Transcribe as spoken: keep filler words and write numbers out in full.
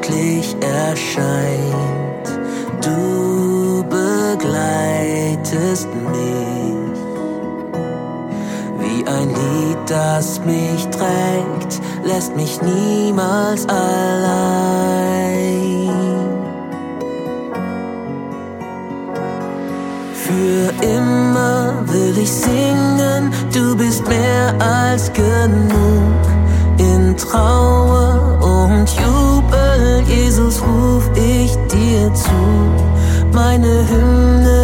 endlich erscheint. Du begleitest mich wie ein Lied, das mich trägt, lässt mich niemals allein. Für immer will ich singen, du bist mehr als genug. In Trauer und Jubel, Jesus, ruf ich dir zu. Meine Hymne